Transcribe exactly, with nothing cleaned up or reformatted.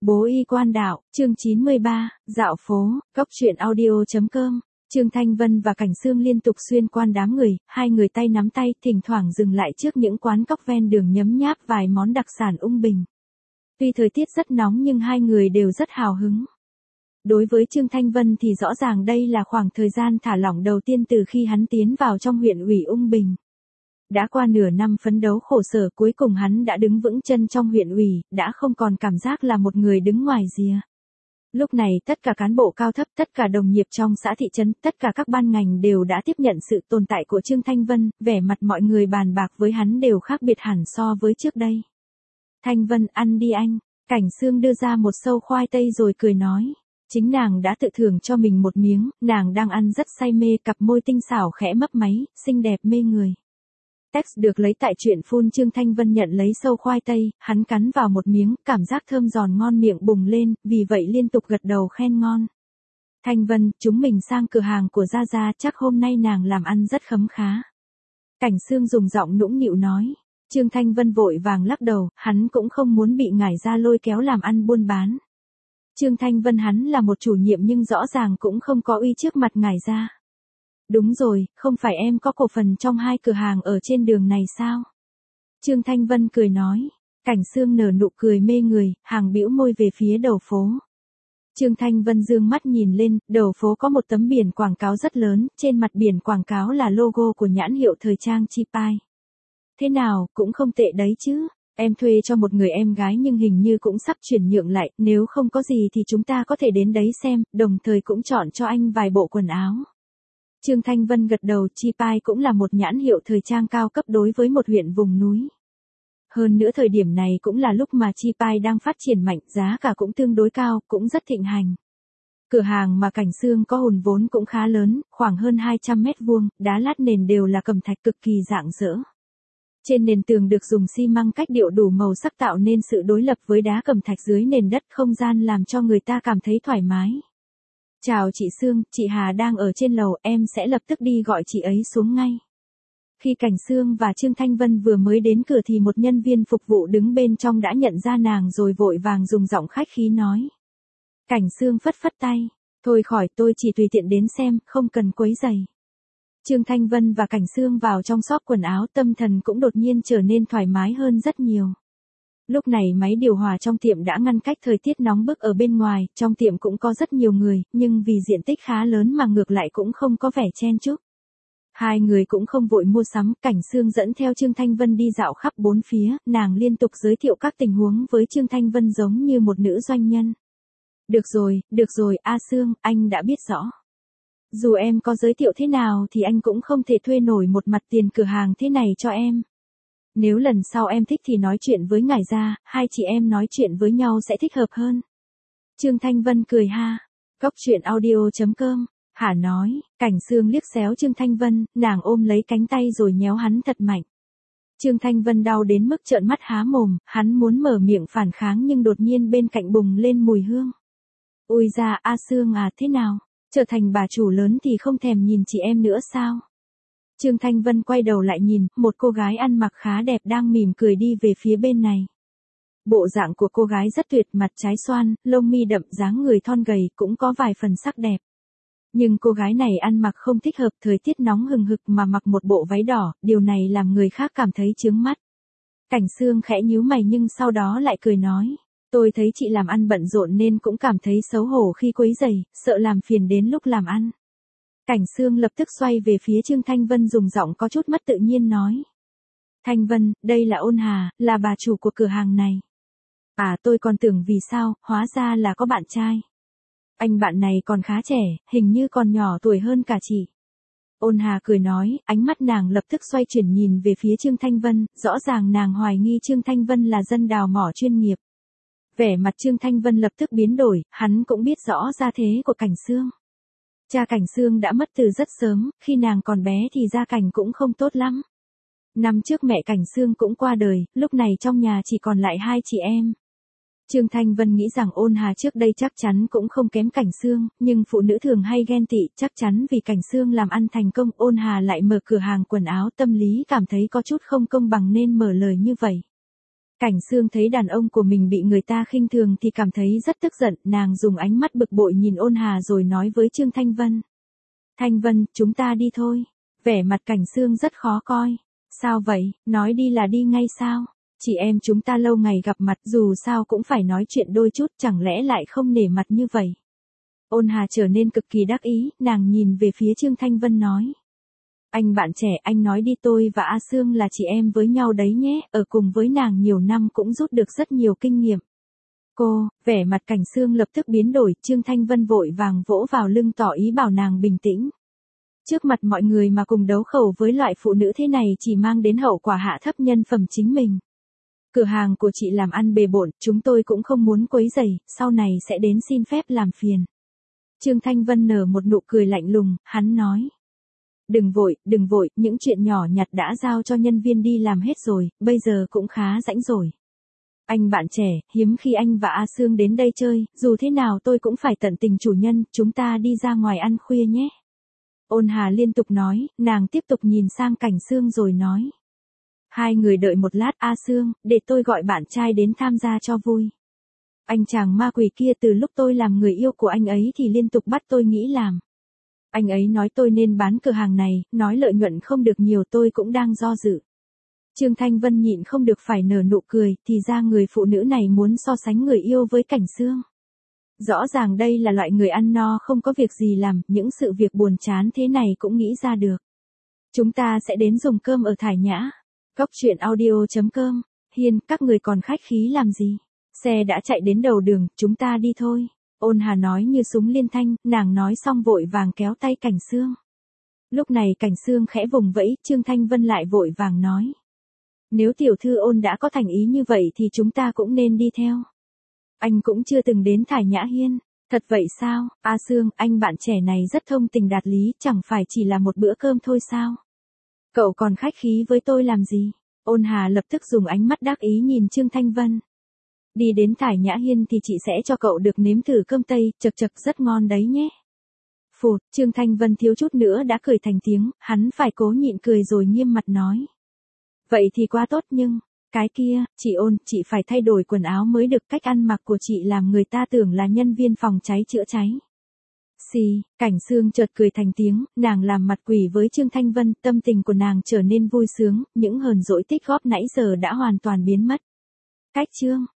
Bố y quan đạo, chương chín mươi ba, dạo phố, cốc truyện audio.com. Trương Thanh Vân và Cảnh Sương liên tục xuyên qua đám người, hai người tay nắm tay, thỉnh thoảng dừng lại trước những quán cóc ven đường nhấm nháp vài món đặc sản ung bình. Tuy thời tiết rất nóng nhưng hai người đều rất hào hứng. Đối với Trương Thanh Vân thì rõ ràng đây là khoảng thời gian thả lỏng đầu tiên từ khi hắn tiến vào trong huyện ủy Ung Bình. Đã qua nửa năm phấn đấu khổ sở, cuối cùng hắn đã đứng vững chân trong huyện ủy, đã không còn cảm giác là một người đứng ngoài rìa. Lúc này tất cả cán bộ cao thấp, tất cả đồng nghiệp trong xã thị trấn, tất cả các ban ngành đều đã tiếp nhận sự tồn tại của Trương Thanh Vân, vẻ mặt mọi người bàn bạc với hắn đều khác biệt hẳn so với trước đây. Thanh Vân, ăn đi anh. Cảnh Sương đưa ra một sâu khoai tây rồi cười nói. Chính nàng đã tự thưởng cho mình một miếng, nàng đang ăn rất say mê, cặp môi tinh xảo khẽ mấp máy, xinh đẹp mê người. Text được lấy tại truyện phun. Trương Thanh Vân nhận lấy sâu khoai tây, hắn cắn vào một miếng, cảm giác thơm giòn ngon miệng bùng lên, vì vậy liên tục gật đầu khen ngon. Thanh Vân, chúng mình sang cửa hàng của Gia Gia, chắc hôm nay nàng làm ăn rất khấm khá. Cảnh Sương dùng giọng nũng nịu nói. Trương Thanh Vân vội vàng lắc đầu, hắn cũng không muốn bị ngải Gia lôi kéo làm ăn buôn bán. Trương Thanh Vân hắn là một chủ nhiệm nhưng rõ ràng cũng không có uy trước mặt ngải Gia. Đúng rồi, không phải em có cổ phần trong hai cửa hàng ở trên đường này sao? Trương Thanh Vân cười nói. Cảnh Sương nở nụ cười mê người, hàng bĩu môi về phía đầu phố. Trương Thanh Vân dương mắt nhìn lên, đầu phố có một tấm biển quảng cáo rất lớn, trên mặt biển quảng cáo là logo của nhãn hiệu thời trang Chi Pai. Thế nào, cũng không tệ đấy chứ. Em thuê cho một người em gái nhưng hình như cũng sắp chuyển nhượng lại, nếu không có gì thì chúng ta có thể đến đấy xem, đồng thời cũng chọn cho anh vài bộ quần áo. Trương Thanh Vân gật đầu. Chi Pai cũng là một nhãn hiệu thời trang cao cấp đối với một huyện vùng núi. Hơn nữa thời điểm này cũng là lúc mà Chi Pai đang phát triển mạnh, giá cả cũng tương đối cao, cũng rất thịnh hành. Cửa hàng mà Cảnh Sương có hùn vốn cũng khá lớn, khoảng hơn hai trăm mét vuông, đá lát nền đều là cẩm thạch cực kỳ rạng rỡ. Trên nền tường được dùng xi măng cách điệu đủ màu sắc tạo nên sự đối lập với đá cẩm thạch dưới nền đất, không gian làm cho người ta cảm thấy thoải mái. Chào chị Sương, chị Hà đang ở trên lầu, em sẽ lập tức đi gọi chị ấy xuống ngay. Khi Cảnh Sương và Trương Thanh Vân vừa mới đến cửa thì một nhân viên phục vụ đứng bên trong đã nhận ra nàng rồi vội vàng dùng giọng khách khí nói. Cảnh Sương phất phất tay, thôi khỏi, tôi chỉ tùy tiện đến xem, không cần quấy rầy. Trương Thanh Vân và Cảnh Sương vào trong shop quần áo, tâm thần cũng đột nhiên trở nên thoải mái hơn rất nhiều. Lúc này máy điều hòa trong tiệm đã ngăn cách thời tiết nóng bức ở bên ngoài, trong tiệm cũng có rất nhiều người, nhưng vì diện tích khá lớn mà ngược lại cũng không có vẻ chen chúc. Hai người cũng không vội mua sắm, Cảnh Sương dẫn theo Trương Thanh Vân đi dạo khắp bốn phía, nàng liên tục giới thiệu các tình huống với Trương Thanh Vân giống như một nữ doanh nhân. Được rồi, được rồi, A Sương, anh đã biết rõ. Dù em có giới thiệu thế nào thì anh cũng không thể thuê nổi một mặt tiền cửa hàng thế này cho em. Nếu lần sau em thích thì nói chuyện với ngải Gia, hai chị em nói chuyện với nhau sẽ thích hợp hơn. Trương Thanh Vân cười ha. Cốc truyện audio.com. Hà nói. Cảnh Sương liếc xéo Trương Thanh Vân, nàng ôm lấy cánh tay rồi nhéo hắn thật mạnh. Trương Thanh Vân đau đến mức trợn mắt há mồm, hắn muốn mở miệng phản kháng nhưng đột nhiên bên cạnh bùng lên mùi hương. Ôi da, A Sương à, thế nào? Trở thành bà chủ lớn thì không thèm nhìn chị em nữa sao? Trương Thanh Vân quay đầu lại nhìn, một cô gái ăn mặc khá đẹp đang mỉm cười đi về phía bên này. Bộ dạng của cô gái rất tuyệt, mặt trái xoan, lông mi đậm, dáng người thon gầy, cũng có vài phần sắc đẹp. Nhưng cô gái này ăn mặc không thích hợp, thời tiết nóng hừng hực mà mặc một bộ váy đỏ, điều này làm người khác cảm thấy chướng mắt. Cảnh Sương khẽ nhíu mày nhưng sau đó lại cười nói. Tôi thấy chị làm ăn bận rộn nên cũng cảm thấy xấu hổ khi quấy rầy, sợ làm phiền đến lúc làm ăn. Cảnh Sương lập tức xoay về phía Trương Thanh Vân dùng giọng có chút mất tự nhiên nói. Thanh Vân, đây là Ôn Hà, là bà chủ của cửa hàng này. À, tôi còn tưởng vì sao, hóa ra là có bạn trai. Anh bạn này còn khá trẻ, hình như còn nhỏ tuổi hơn cả chị. Ôn Hà cười nói, ánh mắt nàng lập tức xoay chuyển nhìn về phía Trương Thanh Vân, rõ ràng nàng hoài nghi Trương Thanh Vân là dân đào mỏ chuyên nghiệp. Vẻ mặt Trương Thanh Vân lập tức biến đổi, hắn cũng biết rõ gia thế của Cảnh Sương. Cha Cảnh Sương đã mất từ rất sớm, khi nàng còn bé thì gia cảnh cũng không tốt lắm. Năm trước mẹ Cảnh Sương cũng qua đời, lúc này trong nhà chỉ còn lại hai chị em. Trương Thanh Vân nghĩ rằng Ôn Hà trước đây chắc chắn cũng không kém Cảnh Sương, nhưng phụ nữ thường hay ghen tị, chắc chắn vì Cảnh Sương làm ăn thành công, Ôn Hà lại mở cửa hàng quần áo, tâm lý cảm thấy có chút không công bằng nên mở lời như vậy. Cảnh Sương thấy đàn ông của mình bị người ta khinh thường thì cảm thấy rất tức giận, nàng dùng ánh mắt bực bội nhìn Ôn Hà rồi nói với Trương Thanh Vân. Thanh Vân, chúng ta đi thôi. Vẻ mặt Cảnh Sương rất khó coi. Sao vậy, nói đi là đi ngay sao? Chị em chúng ta lâu ngày gặp mặt dù sao cũng phải nói chuyện đôi chút, chẳng lẽ lại không nể mặt như vậy? Ôn Hà trở nên cực kỳ đắc ý, nàng nhìn về phía Trương Thanh Vân nói. Anh bạn trẻ, anh nói đi, tôi và A Sương là chị em với nhau đấy nhé, ở cùng với nàng nhiều năm cũng rút được rất nhiều kinh nghiệm. Cô, vẻ mặt Cảnh Sương lập tức biến đổi, Trương Thanh Vân vội vàng vỗ vào lưng tỏ ý bảo nàng bình tĩnh. Trước mặt mọi người mà cùng đấu khẩu với loại phụ nữ thế này chỉ mang đến hậu quả hạ thấp nhân phẩm chính mình. Cửa hàng của chị làm ăn bề bộn, chúng tôi cũng không muốn quấy rầy, sau này sẽ đến xin phép làm phiền. Trương Thanh Vân nở một nụ cười lạnh lùng, hắn nói. Đừng vội, đừng vội, những chuyện nhỏ nhặt đã giao cho nhân viên đi làm hết rồi, bây giờ cũng khá rảnh rồi. Anh bạn trẻ, hiếm khi anh và A Sương đến đây chơi, dù thế nào tôi cũng phải tận tình chủ nhân, chúng ta đi ra ngoài ăn khuya nhé. Ôn Hà liên tục nói, nàng tiếp tục nhìn sang Cảnh Sương rồi nói. Hai người đợi một lát, A Sương, để tôi gọi bạn trai đến tham gia cho vui. Anh chàng ma quỷ kia từ lúc tôi làm người yêu của anh ấy thì liên tục bắt tôi nghĩ làm. Anh ấy nói tôi nên bán cửa hàng này, nói lợi nhuận không được nhiều, tôi cũng đang do dự. Trương Thanh Vân nhịn không được phải nở nụ cười, thì ra người phụ nữ này muốn so sánh người yêu với Cảnh Sương. Rõ ràng đây là loại người ăn no không có việc gì làm, những sự việc buồn chán thế này cũng nghĩ ra được. Chúng ta sẽ đến dùng cơm ở Thải Nhã. Góc truyện audio chấm com. Hiên, các người còn khách khí làm gì? Xe đã chạy đến đầu đường, chúng ta đi thôi. Ôn Hà nói như súng liên thanh, nàng nói xong vội vàng kéo tay Cảnh Sương. Lúc này Cảnh Sương khẽ vùng vẫy, Trương Thanh Vân lại vội vàng nói. Nếu tiểu thư Ôn đã có thành ý như vậy thì chúng ta cũng nên đi theo. Anh cũng chưa từng đến Thải Nhã Hiên. Thật vậy sao, A Sương, anh bạn trẻ này rất thông tình đạt lý, chẳng phải chỉ là một bữa cơm thôi sao? Cậu còn khách khí với tôi làm gì? Ôn Hà lập tức dùng ánh mắt đắc ý nhìn Trương Thanh Vân. Đi đến Thải Nhã Hiên thì chị sẽ cho cậu được nếm thử cơm Tây, chật chật rất ngon đấy nhé. Phụt, Trương Thanh Vân thiếu chút nữa đã cười thành tiếng, hắn phải cố nhịn cười rồi nghiêm mặt nói. Vậy thì quá tốt nhưng, cái kia, chị Ôn, chị phải thay đổi quần áo mới được, cách ăn mặc của chị làm người ta tưởng là nhân viên phòng cháy chữa cháy. Xì, Cảnh Sương chợt cười thành tiếng, nàng làm mặt quỷ với Trương Thanh Vân, tâm tình của nàng trở nên vui sướng, những hờn dỗi tích góp nãy giờ đã hoàn toàn biến mất. Cách chương